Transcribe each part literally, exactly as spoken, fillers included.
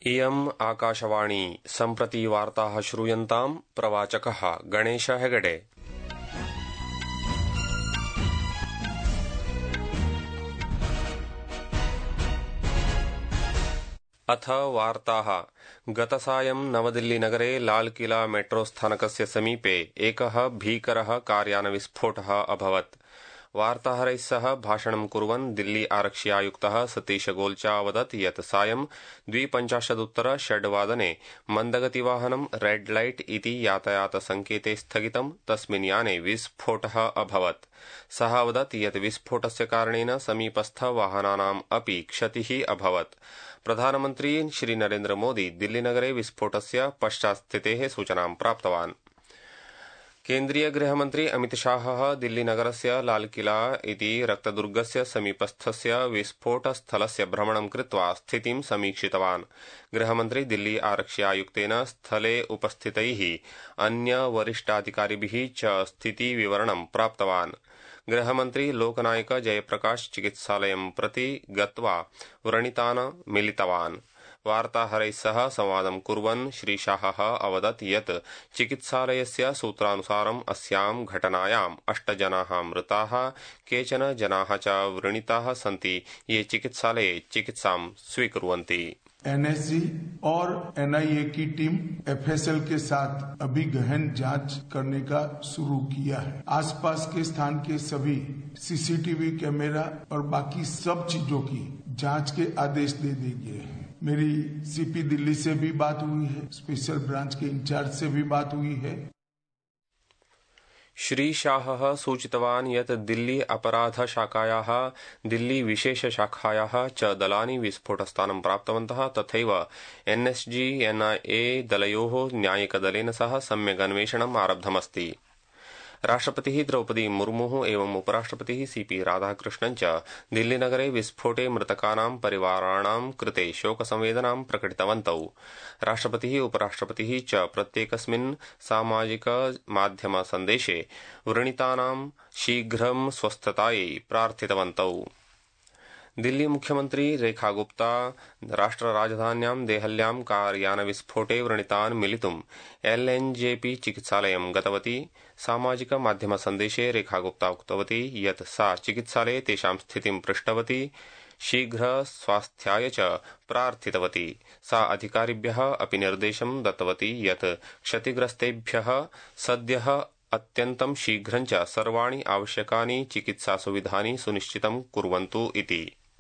इयम् आकाशवाणी सम्प्रति वार्ताः श्रूयन्ताम् प्रवाचकः गणेश हेगडे। अथ वार्ताः। गतसायं नवदिल्लीनगरे लालकिला मेट्रोस्थानकस्य समीपे एकः भीकरः कार्यानविस्फोटः अभवत्। वार्ताहरैः सह भाषणं कुर्वन् दिल्ली आरक्षि आयुक्तः सतीश गोल्चा अवदत् यत् सायं द्विपञ्चाशदुत्तर षड्वादने मन्दगतिवाहनं रेड लाइट इति यातायात संकेते स्थगितं तस्मिन् याने विस्फोटः अभवत्। सः अवदत् यत् विस्फोटस्य कारणेन समीपस्थ वाहनानाम् अपि क्षतिः अभवत्। प्रधानमन्त्री श्री नरेन्द्र मोदी दिल्लीनगरे विस्फोटस्य पश्चात्स्थितेः सूचनां प्राप्तवान्। केन्द्रीय गृहमन्त्री अमित शाहः दिल्लीनगरस्य लालकिला इति रक्तदुर्गस्य समीपस्थस्य विस्फोटस्थलस्य भ्रमणं कृत्वा स्थितिं समीक्षितवान्। गृहमन्त्री दिल्ली आरक्षि आयुक्तेन स्थले उपस्थितैः अन्य वरिष्ठाधिकारिभिः च स्थितिविवरणं प्राप्तवान्। गृहमन्त्री लोकनायक जयप्रकाश चिकित्सालयं प्रति गत्वा व्रणितान् मिलितवान्। वार्ताहरैः सह संवादं कुर्वन् श्री शाहः अवदत् यत् चिकित्सालयस्य सूत्रानुसारम् अस्यां घटनायाम् अष्ट जनाः मृताः, केचन जनाः च व्रणिताः सन्ति ये चिकित्सालये चिकित्सां स्वीकुर्वन्ति। एन एस जी और एन आई ए की टीम एफ एस एल के साथ अभी गहन जांच करने का शुरू किया है। आसपास के स्थान के सभी C C T V camera और बाकी सब चीजों की जांच के आदेश दे दिए हैं। मेरी सी पी दिल्ली से भी बात हुई है, स्पेशल ब्रांच के इंचार्ज से भी बात हुई है। श्री शाहः सूचितवान् यत् दिल्ली अपराध शाखायाः दिल्ली विशेष शाखायाः च दलानि विस्फोटस्थानं प्राप्तवन्तः। तथैव N S G N I A दलयोः न्यायिकदलेन सह सम्यक् अन्वेषणम् आरब्धमस्ति। राष्ट्रपतिः द्रौपदी मुर्मुः एवं उपराष्ट्रपतिः सी पी राधाकृष्णन् च दिल्लीनगरे विस्फोटे मृतकानां परिवाराणां कृते शोकसंवेदनां प्रकटितवन्तौ। राष्ट्रपतिः उपराष्ट्रपतिः च प्रत्येकस्मिन् सामाजिक माध्यम सन्देशे व्रणितानां शीघ्रं स्वस्थतायै प्रार्थितवन्तौ। दिल्ली मुख्यमन्त्री रेखा गुप्ता राष्ट्रराजधान्यां देहल्यां कार्यानविस्फोटे व्रणितान् मिलितुम् एल एन जे पी चिकित्सालयं गतवती। सामाजिक माध्यम सन्देशे रेखा गुप्ता उक्तवती यत् सा चिकित्सालये तेषां स्थितिं पृष्टवती, शीघ्र स्वास्थ्याय च प्रार्थितवती। सा अधिकारिभ्यः अपि निर्देशं दत्तवती यत् क्षतिग्रस्तेभ्यः सद्यः अत्यन्तं शीघ्रञ्च सर्वाणि आवश्यकानि चिकित्सासुविधानि सुनिश्चितं कुर्वन्तु इति।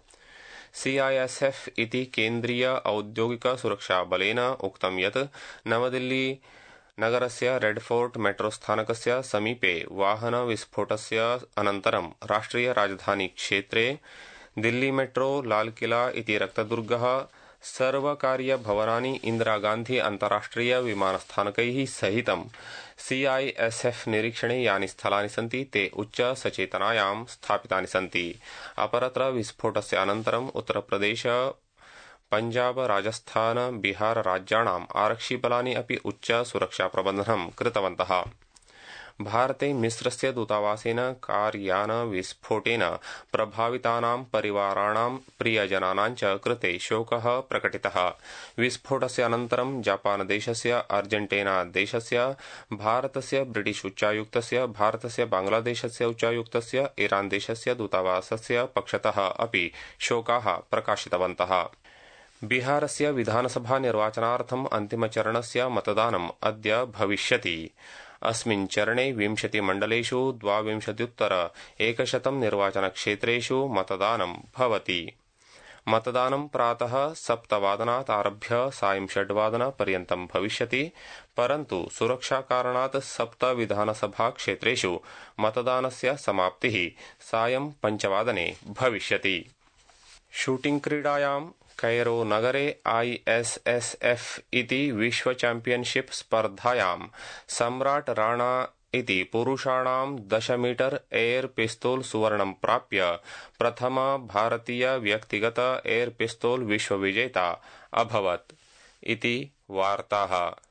सी आई एस एफ इति केन्द्रीय औद्योगिक सुरक्षा बलेन उक्तं यत् नवदिल्ली नगरस्य रेड फोर्ट मेट्रोस्थानकस्य समीपे वाहन विस्फोटस्य अनन्तरं राष्ट्रिय राजधानी क्षेत्रे दिल्ली मेट्रो, लालकिला इति रक्तदुर्गः, सर्वकारीय भवनानि, इंदिरा गांधी अन्ताराष्ट्रिय विमानस्थानकैः सहितं सी आई एस एफ निरीक्षणे यानि स्थलानि सन्ति ते उच्च सचेतनायां स्थापितानि सन्ति। अपरत्र विस्फोटस्य अनन्तरं उत्तरप्रदेश, पंजाब, राजस्थान, बिहार राज्याणाम् आरक्षिबलानि अपि उच्च सुरक्षाप्रबन्धनं कृतवन्तः। भारते मिस्रस्य दूतावासेन कार्यान विस्फोटेन प्रभावितानां परिवाराणां प्रियजनानां च कृते शोकः प्रकटितः। विस्फोटस्य अनन्तरं जापान देशस्य, अर्जेंटीना देशस्य, भारतस्य ब्रिटिश उच्चायुक्तस्य, भारतस्य बांग्लादेशस्य उच्चायुक्तस्य, ईरान देशस्य दूतावासस्य पक्षतः अपि शोकाः प्रकाशितवन्तः। बिहारस्य विधानसभा निर्वाचनार्थम् अन्तिमचरणस्य मतदानम् अद्य भविष्यति। अस्मिन् चरणे विंशतिमण्डलेषु द्वाविंशत्युत्तर एकशतं निर्वाचनक्षेत्रेषु मतदानं भवति। मतदानं प्रातः सप्तवादनात् आरभ्य सायं षड्वादनपर्यन्तं भविष्यति, परन्तु सुरक्षाकारणात् सप्त विधानसभाक्षेत्रेषु मतदानस्य समाप्तिः सायं पञ्चवादने भविष्यति। शूटिंग क्रीडायां कैरो नगरे आई एस एस एफ इति विश्व चैम्पियनशिप स्पर्धायां सम्राट राणा इति पुरुषाणां दश मीटर एयर पिस्तोल सुवर्णं प्राप्य प्रथम भारतीय व्यक्तिगत एयर पिस्तोल विश्वविजेता अभवत् इति वार्ताः।